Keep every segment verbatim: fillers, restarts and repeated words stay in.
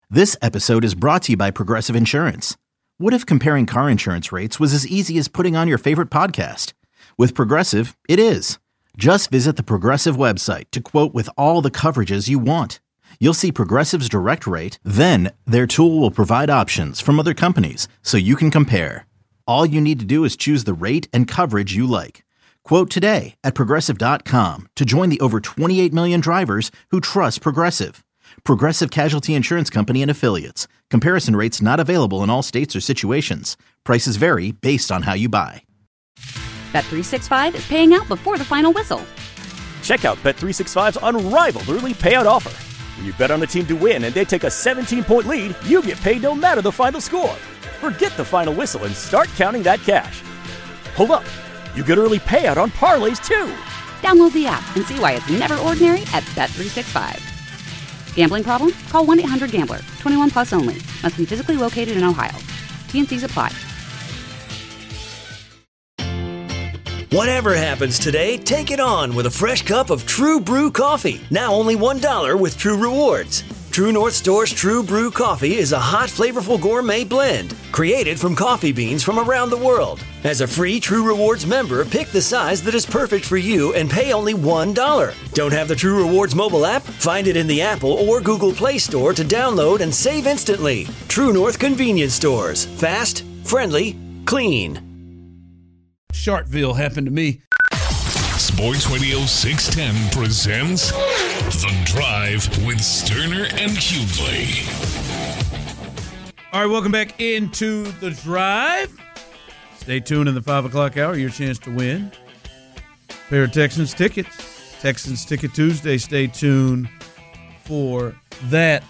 This episode is brought to you by Progressive Insurance. What if comparing car insurance rates was as easy as putting on your favorite podcast? With Progressive, it is. Just visit the Progressive website to quote with all the coverages you want. You'll see Progressive's direct rate, then their tool will provide options from other companies so you can compare. All you need to do is choose the rate and coverage you like. Quote today at Progressive dot com to join the over twenty-eight million drivers who trust Progressive. Progressive Casualty Insurance Company and Affiliates. Comparison rates not available in all states or situations. Prices vary based on how you buy. Bet three sixty-five is paying out before the final whistle. Check out Bet three sixty-five's unrivaled early payout offer. When you bet on a team to win and they take a seventeen-point lead, you get paid no matter the final score. Forget the final whistle and start counting that cash. Hold up. You get early payout on parlays, too. Download the app and see why it's never ordinary at Bet three sixty-five. Gambling problem? Call one eight hundred gambler. twenty-one plus only. Must be physically located in Ohio. T and C's apply. Whatever happens today, take it on with a fresh cup of True Brew coffee. Now only one dollar with True Rewards. True North Store's True Brew coffee is a hot, flavorful gourmet blend created from coffee beans from around the world. As a free True Rewards member, pick the size that is perfect for you and pay only one dollar. Don't have the True Rewards mobile app? Find it in the Apple or Google Play Store to download and save instantly. True North Convenience Stores. Fast, friendly, clean. Sharpville happened to me. Sports Radio six ten presents The Drive with Sterner and Hughley. All right, welcome back into The Drive. Stay tuned in the five o'clock hour. Your chance to win a pair of Texans tickets. Texans Ticket Tuesday. Stay tuned for that.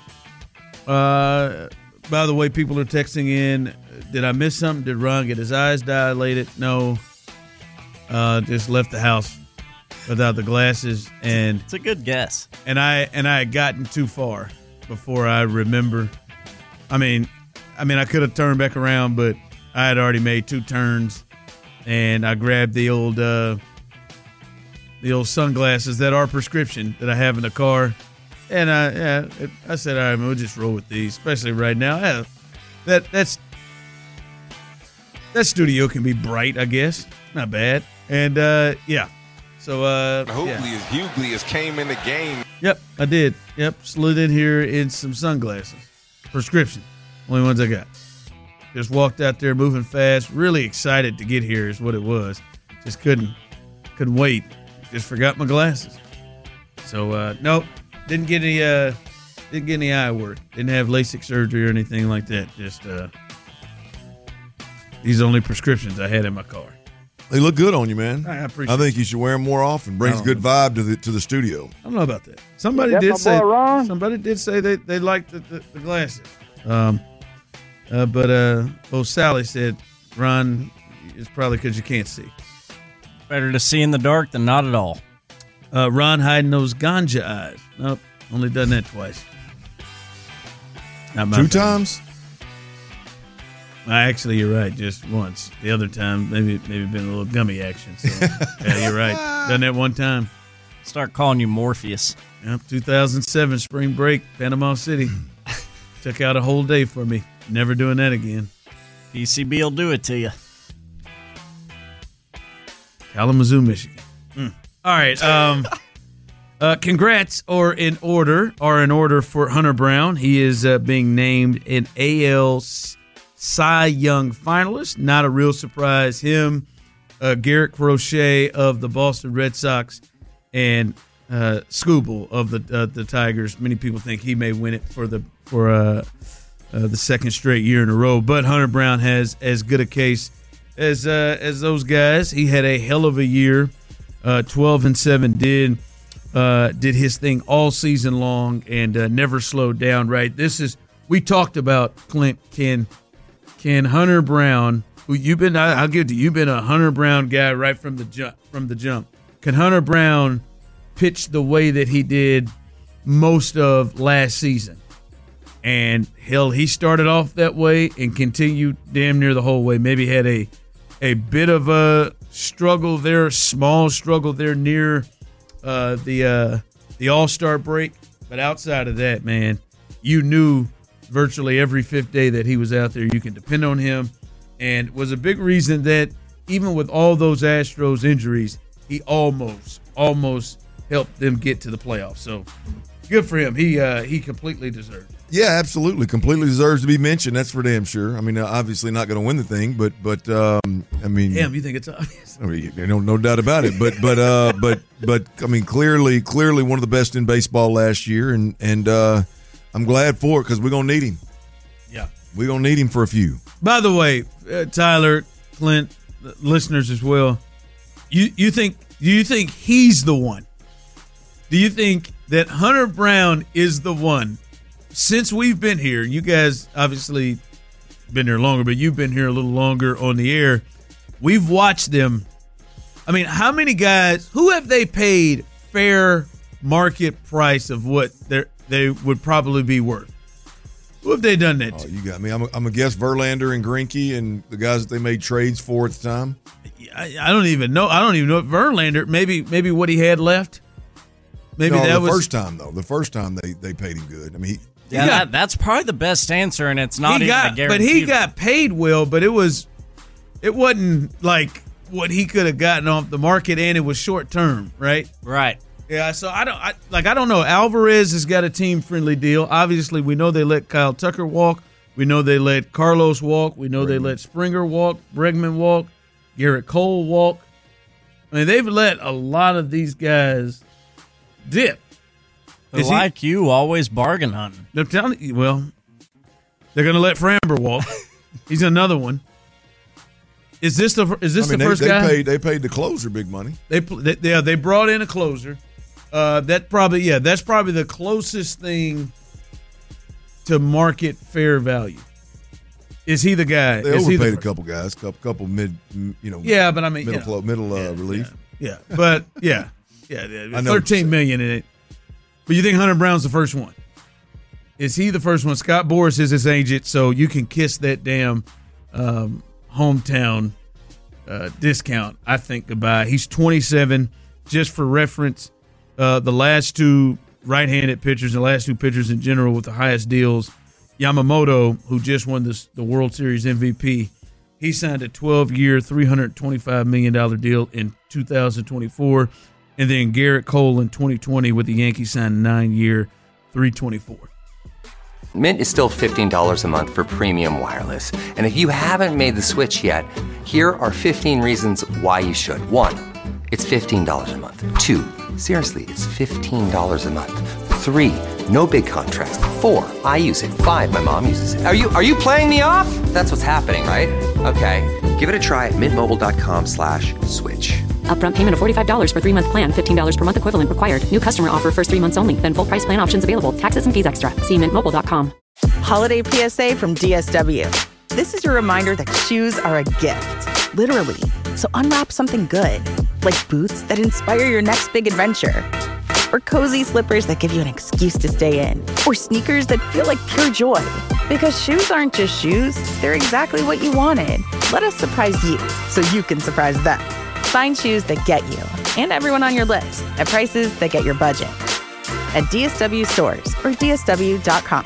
Uh, by the way, people are texting in. Did I miss something? Did Ron get his eyes dilated? No. Uh, just left the house without the glasses, and it's a good guess. And I and I had gotten too far before I remember. I mean, I mean, I could have turned back around, but I had already made two turns, and I grabbed the old uh, the old sunglasses that are prescription that I have in the car, and I yeah, it, I said, all right, we'll just roll with these, especially right now. Yeah, that that's that studio can be bright, I guess, not bad. And, uh, yeah, so, uh, Hopefully, yeah. as Hughley has came in the game. Yep, I did. Yep, slid in here in some sunglasses. Prescription. Only ones I got. Just walked out there moving fast. Really excited to get here is what it was. Just couldn't, couldn't wait. Just forgot my glasses. So, uh, nope, didn't get any, uh, didn't get any eye work. Didn't have LASIK surgery or anything like that. Just, uh, these are the only prescriptions I had in my car. They look good on you, man. I appreciate I think you should wear them more often. Brings good vibe to the to the studio. I don't know about that. Somebody did say somebody did say they, they liked the, the, the glasses. Um, uh, but uh, oh, Sally said, Ron, it's probably because you can't see. Better to see in the dark than not at all. Uh, Ron hiding those ganja eyes. Nope, only done that twice. Not my Two favorite. times? Actually, you're right. Just once. The other time, maybe maybe been a little gummy action. So, yeah, you're right. Done that one time. Start calling you Morpheus. Yep, two thousand seven spring break, Panama City. Took out a whole day for me. Never doing that again. P C B will do it to you. Kalamazoo, Michigan. Mm. All right. Um, uh, congrats are in order. Are in order for Hunter Brown. He is uh, being named an A L Cy Young finalist. Not a real surprise. Him, uh, Garrett Crochet of the Boston Red Sox, and uh, Skubal of the uh, the Tigers. Many people think he may win it for the for uh, uh, the second straight year in a row. But Hunter Brown has as good a case as uh, as those guys. He had a hell of a year. Uh, twelve and seven did uh, did his thing all season long and uh, never slowed down. Right. This is we talked about Clint. Can can Hunter Brown, who you've been, I, I'll give it to you, you've been a Hunter Brown guy right from the jump. From the jump, can Hunter Brown pitch the way that he did most of last season? And hell, he started off that way and continued damn near the whole way. Maybe had a a bit of a struggle there, small struggle there near uh, the uh, the All-Star break. But outside of that, man, you knew virtually every fifth day that he was out there. You can depend on him, and was a big reason that even with all those Astros injuries, he almost, almost helped them get to the playoffs. So good for him. He uh, he completely deserved it. Yeah, absolutely. Completely deserves to be mentioned. That's for damn sure. I mean, obviously not going to win the thing, but but um, I mean, damn, you think it's obvious? I mean, no, no doubt about it. But but uh, but but I mean, clearly, clearly one of the best in baseball last year, and and uh, I'm glad for it because we're gonna need him. Yeah, we're gonna need him for a few. By the way, uh, Tyler, Clint, listeners as well. You you think do you think he's the one? Do you think that Hunter Brown is the one? Since we've been here, you guys obviously been here longer, but you've been here a little longer on the air. We've watched them. I mean, how many guys, who have they paid fair market price of what they they would probably be worth? Who have they done that oh, to? You got me. I'm a, I'm a guess Verlander and Greinke and the guys that they made trades for at the time. I, I don't even know. I don't even know if Verlander, maybe maybe what he had left. Maybe no, that the was first time though. The first time they, they paid him good. I mean, he, Yeah, got, that, that's probably the best answer, and it's not he even got, a guarantee. But he got paid well, but it was, it wasn't like what he could have gotten off the market, and it was short term, right? Right. Yeah. So I don't I, like. I don't know. Alvarez has got a team friendly deal. Obviously, we know they let Kyle Tucker walk. We know they let Carlos walk. We know Bregman. They let Springer walk, Bregman walk, Garrett Cole walk. I mean, they've let a lot of these guys dip. They're Is like he, you, always bargain hunting. They're telling you, well, they're going to let Framber walk. He's another one. Is this the is this I mean, the they, first they guy? Paid, they paid the closer big money. They, they yeah they brought in a closer. Uh, that probably yeah that's probably the closest thing to market fair value. Is he the guy? They is he overpaid the a couple guys, couple couple mid you know. Yeah, but I mean middle you know, clo- middle uh, yeah, relief. Yeah, yeah. but yeah, yeah, yeah I know thirteen million in it. But you think Hunter Brown's the first one? Is he the first one? Scott Boras is his agent, so you can kiss that damn um, hometown uh, discount, I think, goodbye. He's twenty-seven. Just for reference, uh, the last two right-handed pitchers, the last two pitchers in general with the highest deals, Yamamoto, who just won this, the World Series M V P, he signed a twelve-year, three hundred twenty-five million dollars deal in two thousand twenty-four. And then Garrett Cole in twenty twenty with the Yankees signed a nine-year, three twenty-four. Mint is still fifteen dollars a month for premium wireless. And if you haven't made the switch yet, here are fifteen reasons why you should. One, it's fifteen dollars a month. Two, seriously, it's fifteen dollars a month. Three, no big contracts. Four, I use it. Five, my mom uses it. Are you are you playing me off? That's what's happening, right? Okay, give it a try at mintmobile.com slash switch. Upfront payment of forty-five dollars for three-month plan, fifteen dollars per month equivalent required. New customer offer first three months only. Then full price plan options available. Taxes and fees extra. See mint mobile dot com. Holiday P S A from D S W. This is your reminder that shoes are a gift, literally. So unwrap something good, like boots that inspire your next big adventure, or cozy slippers that give you an excuse to stay in, or sneakers that feel like pure joy. Because shoes aren't just shoes, they're exactly what you wanted. Let us surprise you so you can surprise them. Find shoes that get you and everyone on your list at prices that get your budget. At D S W stores or D S W dot com.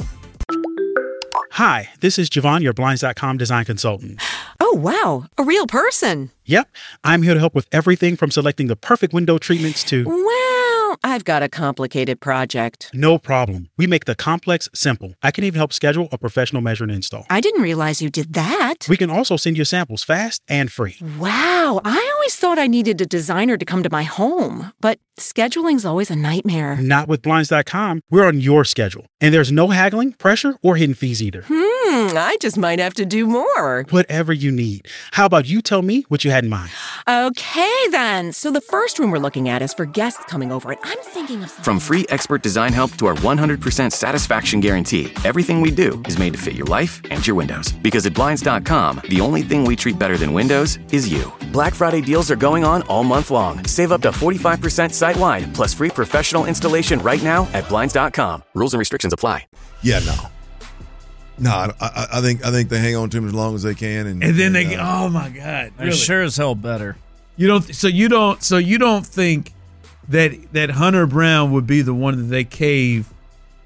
Hi, this is Javon, your Blinds dot com design consultant. Oh, wow. A real person. Yep. I'm here to help with everything from selecting the perfect window treatments to... Well, I've got a complicated project. No problem. We make the complex simple. I can even help schedule a professional measure and install. I didn't realize you did that. We can also send you samples fast and free. Wow. I always thought I needed a designer to come to my home, but scheduling's always a nightmare. Not with Blinds dot com. We're on your schedule. And there's no haggling, pressure, or hidden fees either. Hmm, I just might have to do more. Whatever you need. How about you tell me what you had in mind? Okay, then. So the first room we're looking at is for guests coming over, and I'm thinking of... From free expert design help to our one hundred percent satisfaction guarantee, everything we do is made to fit your life and your windows. Because at Blinds dot com, the only thing we treat better than windows is you. Black Friday deals are going on all month long. Save up to forty-five percent site-wide, plus free professional installation right now at Blinds dot com. Rules and restrictions apply. Yeah, no. No, I, I think I think they hang on to him as long as they can, and, and then and, they get, uh, oh my God, They're really? sure as hell better. You don't. So you don't. So you don't think that that Hunter Brown would be the one that they cave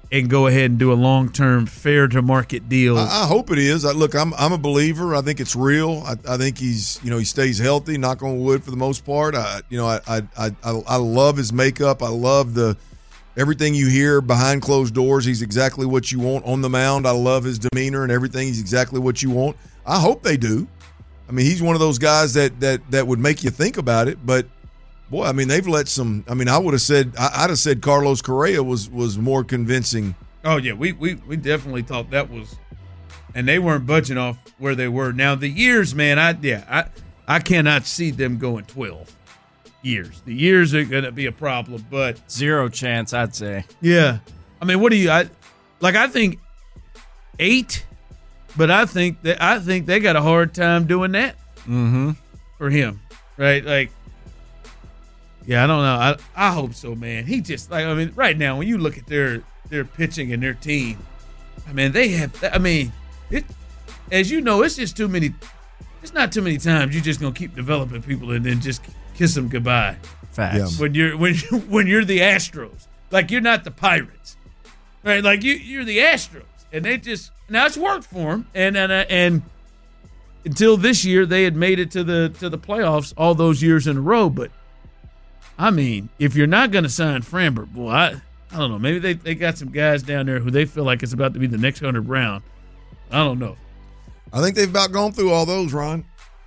and go ahead and do a long-term, fair-to-market deal. I, I hope it is. I, look, I'm I'm a believer. I think it's real. I, I think he's you know he stays healthy. Knock on wood for the most part. I you know I I I, I love his makeup. I love the everything you hear behind closed doors. He's exactly what you want on the mound. I love his demeanor and everything. He's exactly what you want. I hope they do. I mean, he's one of those guys that that that would make you think about it, but. Boy, I mean, they've let some. I mean, I would have said, I'd have said Carlos Correa was was more convincing. Oh yeah, we we we definitely thought that was, and they weren't budging off where they were. Now the years, man, I yeah, I I cannot see them going twelve years. The years are going to be a problem, but zero chance, I'd say. Yeah, I mean, what do you? I like. I think eight, but I think that I think they got a hard time doing that. Mm-hmm. For him, right? Like. Yeah, I don't know. I I hope so, man. He just like I mean, right now when you look at their their pitching and their team, I mean they have. I mean, it as you know, it's just too many. It's not too many times you're just gonna keep developing people and then just kiss them goodbye. Facts. Yeah. When you're when you, when you're the Astros, like you're not the Pirates, right? Like you you're the Astros, and they just now it's worked for them, and and uh, and until this year they had made it to the to the playoffs all those years in a row, but. I mean, if you're not going to sign Framber, boy, I, I don't know. Maybe they, they got some guys down there who they feel like it's about to be the next Hunter Brown. I don't know. I think they've about gone through all those, Ron.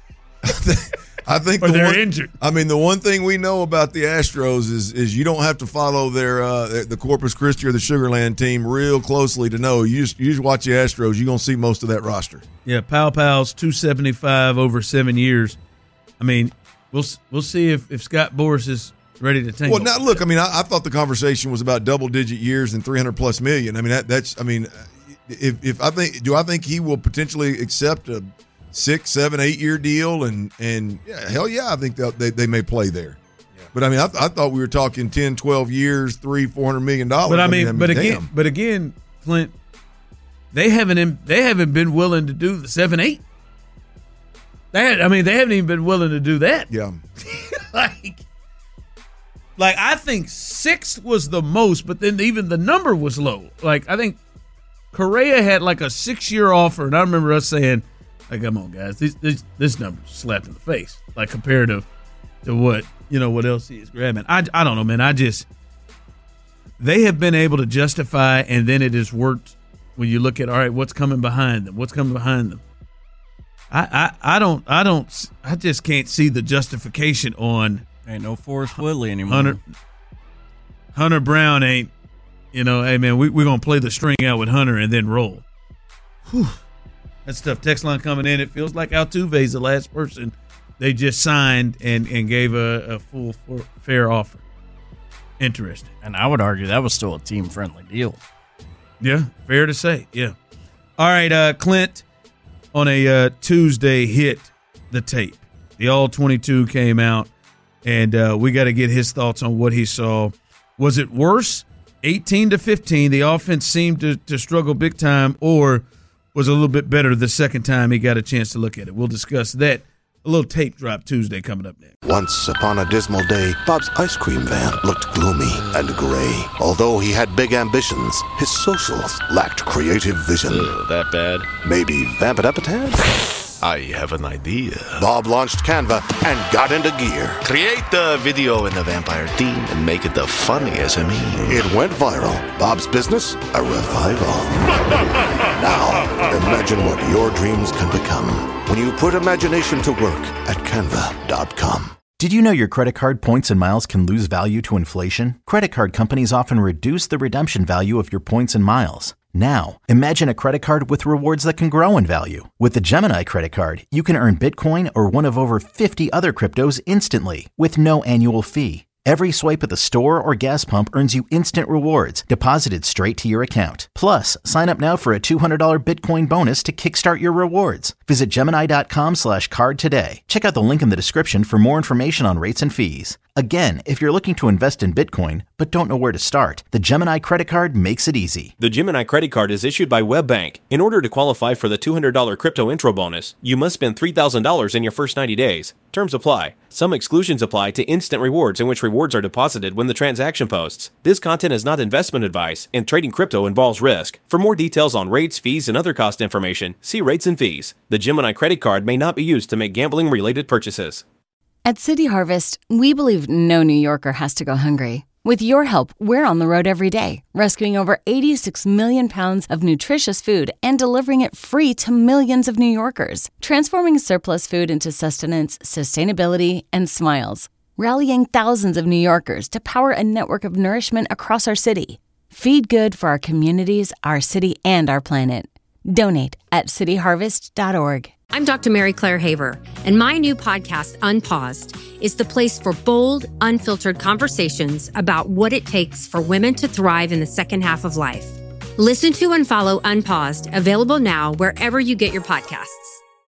I think or the they're one, injured. I mean, the one thing we know about the Astros is is you don't have to follow their uh, the Corpus Christi or the Sugar Land team real closely to know. You just you just watch the Astros, you're gonna see most of that roster. Yeah, Pal Pal's two seventy-five over seven years. I mean, we'll we'll see if, if Scott Boras is ready to tangle. Well, now look, I mean, I, I thought the conversation was about double digit years and three hundred plus million. I mean, that, that's, I mean, if if I think, do I think he will potentially accept a six, seven, eight year deal? And and yeah, hell yeah, I think they they may play there. Yeah. But I mean, I, I thought we were talking ten, twelve years, three, four hundred million dollars. But I mean, I mean but damn. again, but again, Clint, they haven't they haven't been willing to do the seven, eight. They had, I mean, they haven't even been willing to do that. Yeah, like. Like, I think six was the most, but then even the number was low. Like, I think Correa had like a six-year offer, and I remember us saying, like, come on, guys, this, this, this number's slapped in the face, like, comparative to what, you know, what else he is grabbing. I, I don't know, man. I just, they have been able to justify, and then it has worked when you look at, all right, what's coming behind them? What's coming behind them? I, I, I don't, I don't, I just can't see the justification on. Ain't no Forrest Whitley anymore. Hunter, Hunter Brown ain't, you know, hey, man, we, we're going to play the string out with Hunter and then roll. Whew. That's tough. Text line coming in. It feels like Altuve's the last person they just signed and, and gave a, a full for, fair offer. Interesting. And I would argue that was still a team-friendly deal. Yeah, fair to say, yeah. All right, uh, Clint, on a uh, Tuesday, hit the tape. The All twenty-two came out. And uh, we got to get his thoughts on what he saw. Was it worse, eighteen to fifteen? The offense seemed to, to struggle big time, or was it a little bit better the second time he got a chance to look at it? We'll discuss that. A little tape drop Tuesday coming up next. Once upon a dismal day, Bob's ice cream van looked gloomy and gray. Although he had big ambitions, his socials lacked creative vision. Uh, that bad? Maybe vamp it up a tad? I have an idea. Bob launched Canva and got into gear. Create the video in the vampire theme and make it the funniest of me. It went viral. Bob's business, a revival. Now, imagine what your dreams can become when you put imagination to work at canva dot com. Did you know your credit card points and miles can lose value to inflation? Credit card companies often reduce the redemption value of your points and miles. Now, imagine a credit card with rewards that can grow in value. With the Gemini credit card, you can earn Bitcoin or one of over fifty other cryptos instantly with no annual fee. Every swipe at the store or gas pump earns you instant rewards deposited straight to your account. Plus, sign up now for a two hundred dollars Bitcoin bonus to kickstart your rewards. Visit Gemini.com slash card today. Check out the link in the description for more information on rates and fees. Again, if you're looking to invest in Bitcoin but don't know where to start, the Gemini credit card makes it easy. The Gemini credit card is issued by WebBank. In order to qualify for the two hundred dollars crypto intro bonus, you must spend three thousand dollars in your first ninety days. Terms apply. Some exclusions apply to instant rewards, in which rewards rewards are deposited when the transaction posts. This content is not investment advice, and trading crypto involves risk. For more details on rates, fees, and other cost information, see rates and fees. The Gemini credit card may not be used to make gambling-related purchases. At City Harvest, we believe no New Yorker has to go hungry. With your help, we're on the road every day, rescuing over eighty-six million pounds of nutritious food and delivering it free to millions of New Yorkers, transforming surplus food into sustenance, sustainability, and smiles, rallying thousands of New Yorkers to power a network of nourishment across our city. Feed good for our communities, our city, and our planet. Donate at city harvest dot org. I'm Doctor Mary Claire Haver, and my new podcast, Unpaused, is the place for bold, unfiltered conversations about what it takes for women to thrive in the second half of life. Listen to and follow Unpaused, available now wherever you get your podcasts.